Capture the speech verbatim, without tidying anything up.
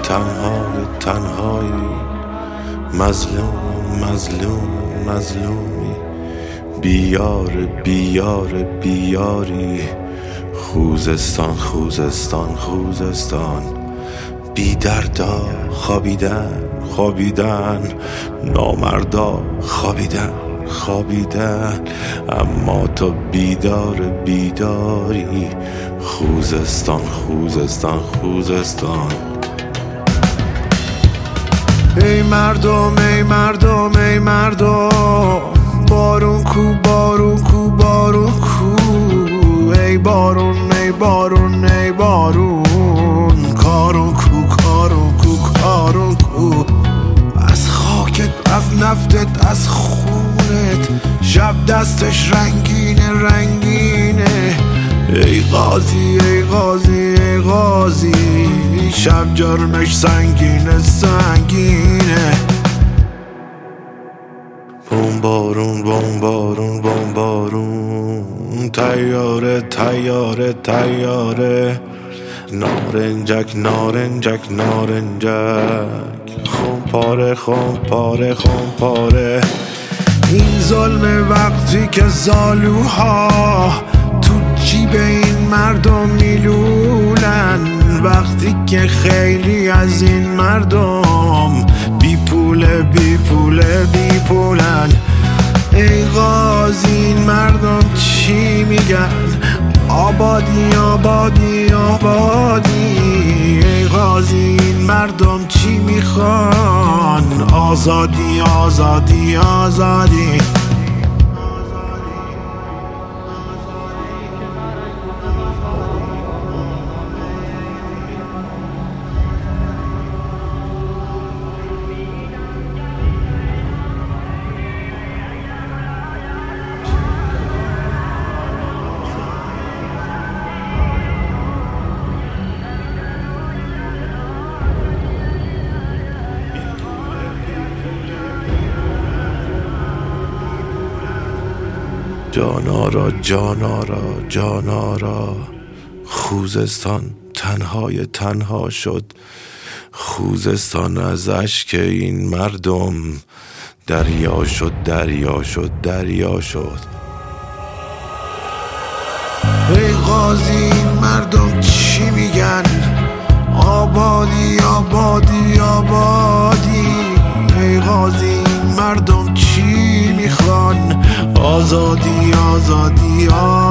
تنهای تنهایی، مظلوم مظلوم مظلومی، بیار بیار بیاری، خوزستان خوزستان خوزستان. بی دردا خوابیدن خوابیدن، نامردا خوابیدن خوابیدن، اما تو بیدار بیداری، خوزستان خوزستان خوزستان. ای مردم ای مردم ای مردم، بارون کو بارون کو بارون کو، ای بارون ای بارون ای بارون، کارون کو کارون کو کارون کو. از خاکت از نفتت از خونت، شب دستش رنگینه رنگینه، ای غازی ای غازی ای غازی، شب جرمش سنگینه سنگینه. بمبارون بمبارون بمبارون، تیاره تیاره تیاره، نارنجک نارنجک نارنجک، خونپاره خونپاره خونپاره. این ظلم وقتی که زالوها تو جیب این مردم میلولن، وقتی که خیلی از این مردم بی پوله بی پوله بی پولن. ای غازی این مردم چی میگن؟ آبادی آبادی آبادی. ای غازی این مردم چی میخوان؟ آزادی آزادی آزادی. جانارا جانارا جانارا، خوزستان تنهای تنها شد، خوزستان از اشک این مردم دریا شد دریا شد دریا شد. ای غازی این مردم چی میگن؟ آبادی آبادی آبادی. ای غازی این مردم چی میخوان؟ آزادی آزادی آزادی.